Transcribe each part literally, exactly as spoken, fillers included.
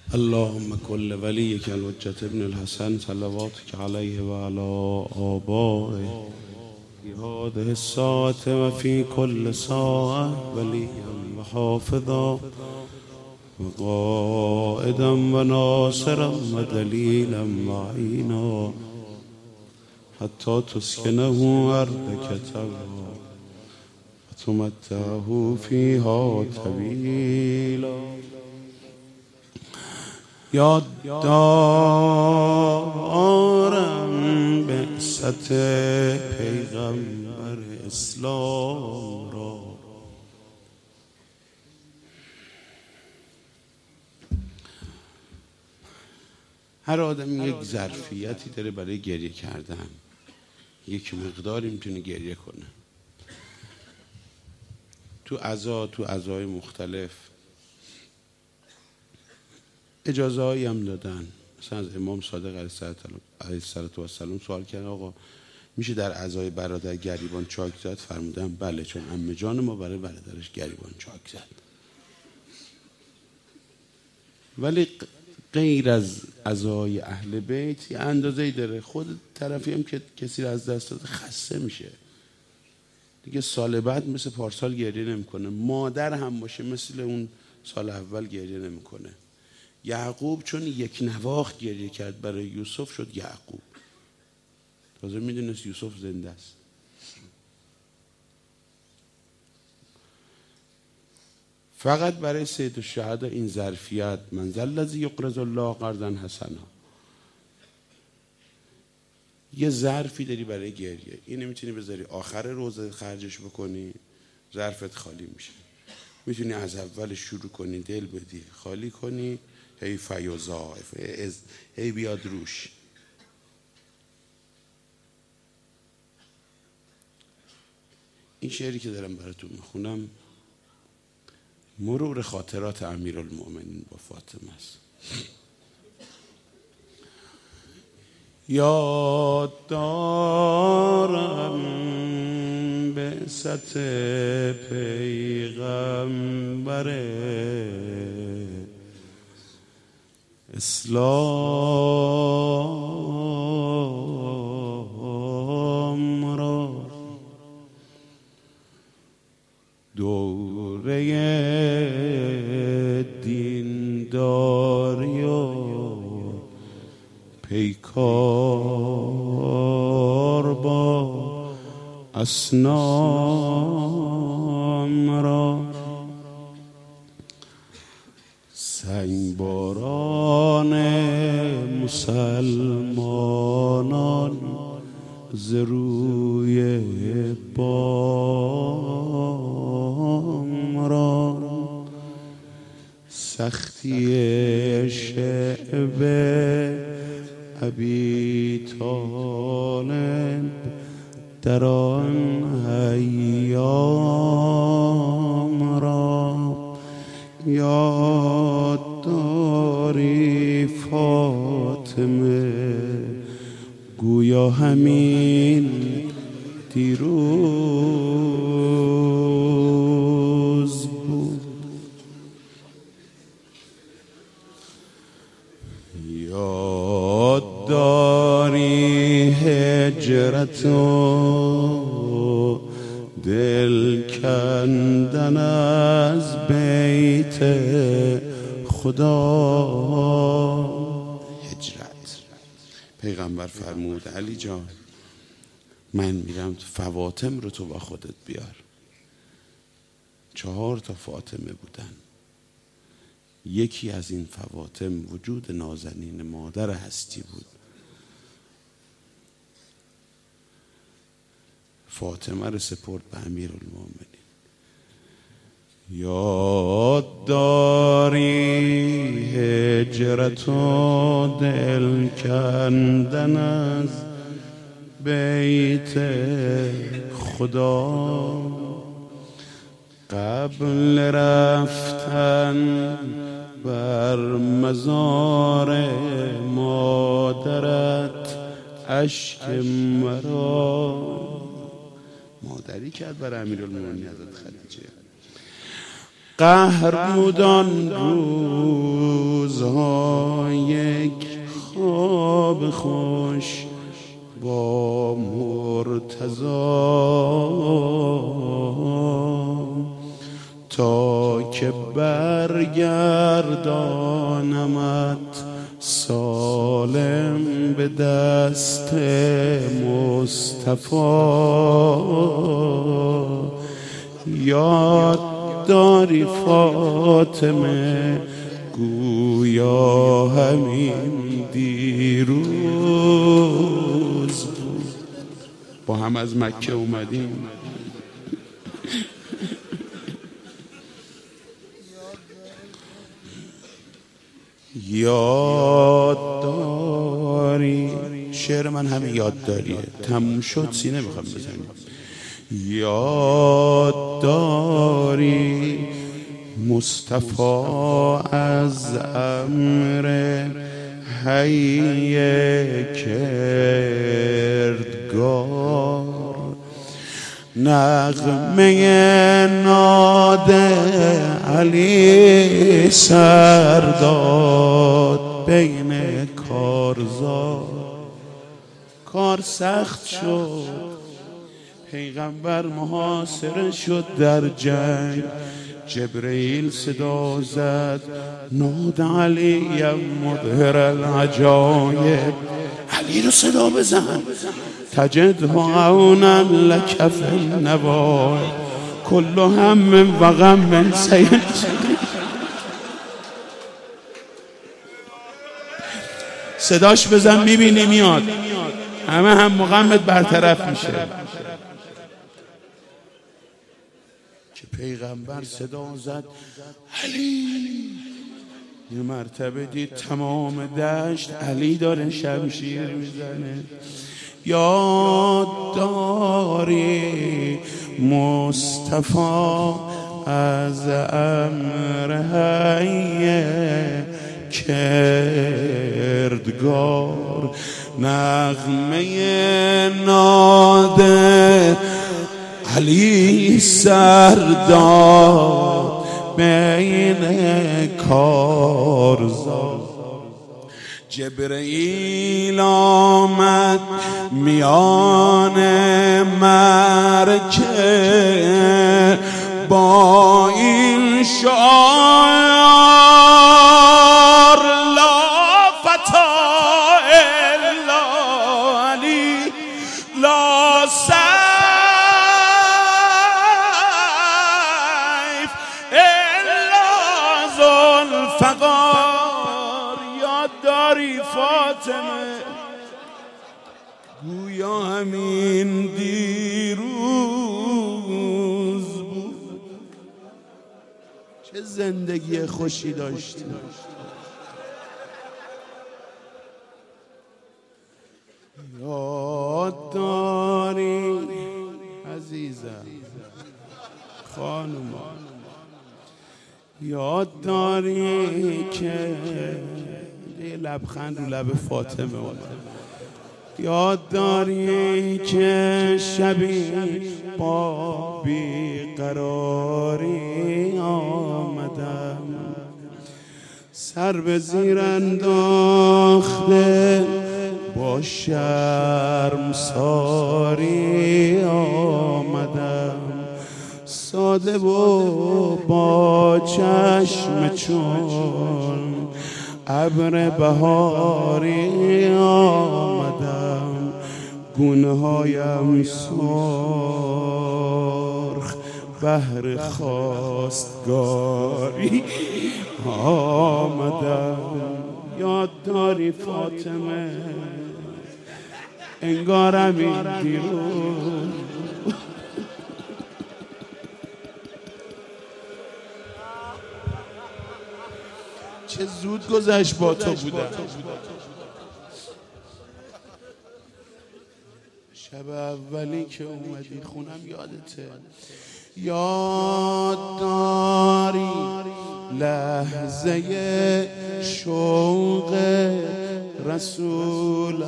اللهم كل وليك الحجة ابن الحسن صلواتك عليه وعلى آبائه في هذه الساعة وفي كل ساعة وليا وحافظا وقائدا وناصرا ودليلا معينا حتى تسكنه أرضك طوعا وتمتعه فيها طويلا. یاد دارم بعثت پیغمبر اسلام را، هر آدم یک ظرفیتی داره برای گریه کردن، یک مقداری میتونه گریه کنه. تو عزا تو عزای مختلف اجازه هایی هم دادن. مثلا از امام صادق علیه السلام سوال کردن آقا میشه در عزای برادر گریبان چاک زد؟ فرمودن بله، چون عمه جان ما برای برادرش گریبان چاک زد. ولی غیر از عزای اهل بیت یه اندازه‌ای داره. خود طرفی هم که کسی رو از دست داده خسته میشه دیگه، سال بعد مثل پارسال گریه نمیکنه. مادر هم باشه مثل اون سال اول گریه نمیکنه. یعقوب چون یک نواخت گریه کرد برای یوسف شد یعقوب، تازه میدونست یوسف زنده است. فقط برای سید الشهدا این ظرفیت، من ذا الذی یقرض الله قرضا حسنا، یه ظرفی داری برای گریه. اینو میتونی بذاری آخر روزه خرجش بکنی، ظرفت خالی میشه. میتونی از اول شروع کنی، دل بدی، خالی کنی، هی فیضاعف، هی بیاد روش. این شعری که دارم براتون میخونم مرور خاطرات امیرالمؤمنین با فاطمه است. یاد دارم بعثت پیغمبر اسلام را، دوره دینداری و پیکار با اصنام را، سنگباران مسلمانان ز روی بام را، سختی شعب ابی طالب در آن ایام را، یاد داری فاطمه گویا همین دیروز بود. یاد داری هجرت و دل کندن از بیت خدا. هجرت، پیغمبر فرمود علی جان من میرم فواطم رو تو با خودت بیار. چهار تا فاطمه بودن، یکی از این فواطم وجود نازنین مادر هستی بود. فاطمه رو سپرد به امیرالمومنین. یاد داری هجرت و دل کندن از بیت خدا، قبل رفتن بر مزار مادرت اشک مرا. مادری کرد برای امیرالمومنین حضرت خدیجه. قهر بود آن روزها باغ خوش با مرتضی تا که برگردانمت سالم به دست مصطفی. یاد داری فاطمه گویا همین دیروز بود با هم از مکه اومدیم. یاد داری، شعر من همین یاد داریه، تموم شد سینه میخوام بزنیم. یاد داری مصطفی از امر حی کردگار نغمه ناد علی سرداد بین کارزار. کار سخت شد، پیغمبر محاصره شد در جنگ. جبرئیل صدا زد ناد علی مظهر العجایب. علی رو صدا بزن تجده عونا لک فی النوائب کل هم و غم سید. صداش بزن میبینی میاد، همه هم و غمت برطرف میشه. که پیغمبر صدا زد علی، یه مرتبه دید تمام دشت علی داره شمشیر میزنه. یاد داری مصطفی از امر حی کردگار نغمه ناده علی سرداد بین کارزار. جبرئیل آمد میان مرکه با این شعار لا فتا الا علی لا سیف الا ذوالفقار. یاد داری فاطمه گویا همین دیروز بود. چه زندگی خوشی داشتی. یاد داری عزیزم خانوما، یاد داری که یه لبخند رو لب فاطمه اومد. یاد داری که شبی با بیقراری آمدم، سر به زیر انداخته با شرمساری آمدم. ساده و با چشم چون ابر بهاری آمدم. گونه‌هایم سرخ بهر خواستگاری آمدم. یاد داری فاطمه انگارم این دیروز چه زود گذشت با تو بودم. شب اولی که اومدی خونم یادته. یاد داری لحظه شوق رسول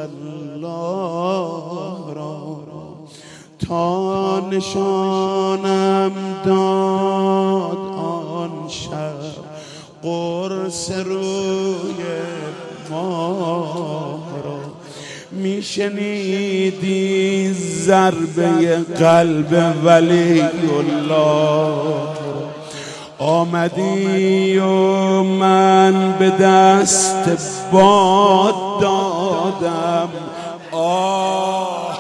الله را تا نشانم داد آن شب قرص روی ماه را. میشنیدی ضربه قلب ولی الله، آمدی و من به دست باد دادم. آه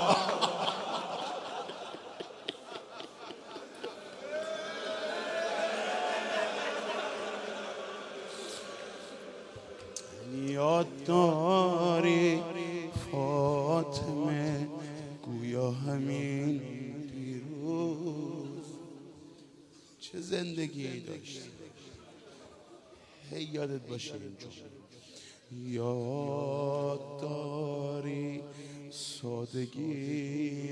یاد داری فاطمه گویا همین دیروز چه زندگی داشتی، هی یادت باشه اینجا. یاد داری سادگی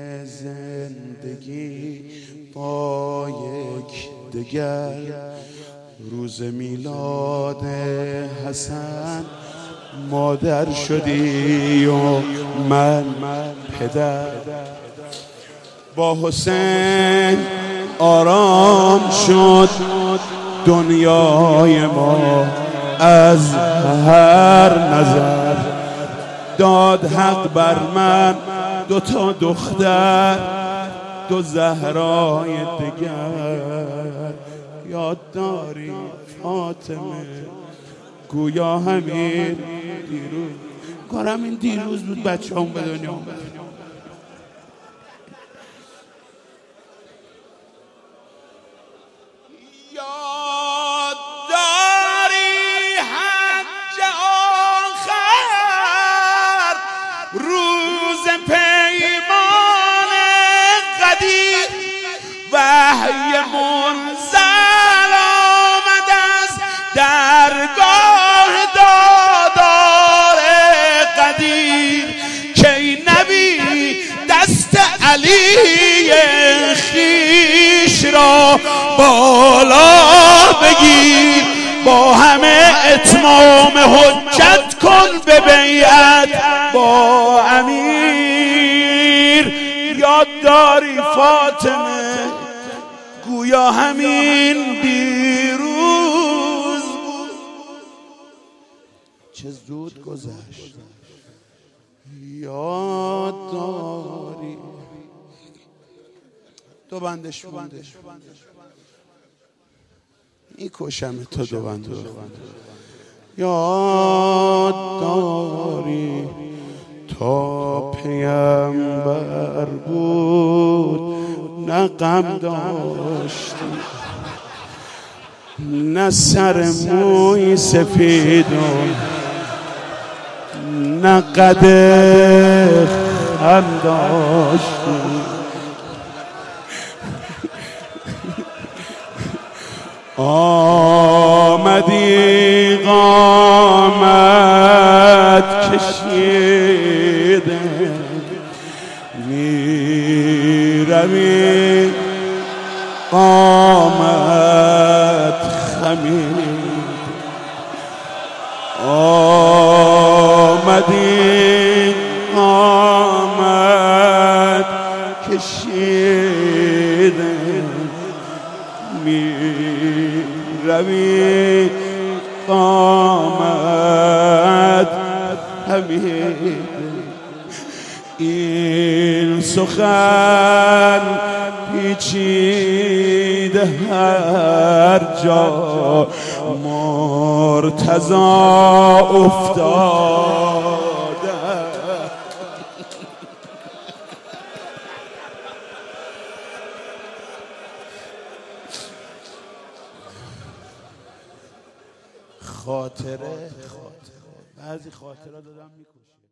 زندگی با یک دگر، روز میلاد حسن مادر شدی و من پدر. با حسین آرام شد دنیای ما از هر نظر، داد حق بر من دو تا دختر دو زهرای دگر. یاد داری فاطمه گویا همین دیروز، کارم این دیروز بود بچه هم به دنیا اومد. یاد داری حج آخر روز پیمان قدیر، وحی منزل آمد از درگاه دادار قدیر، که نبی دست علی خیش را بالا بگیر، با همه اتمام حجت کن به بیعت با امیر. یاد داری فاطمه گویا همین دیروز چه زود گذشت. یاد داری دو بندش مونده، میکشم تو دو بند. یاد داری تا پیامبر بود نه غم داشتی، نه سر موی سفید و نه قد خم داشتی. آمدی قامت کشیده می روی قامت خمید، آمدی قامت کشیده می روی قامت همین. این سخن پیچیده هر جا مرتضی افتاده، خاطره خاطره بعضی خاطره دادم میکشه.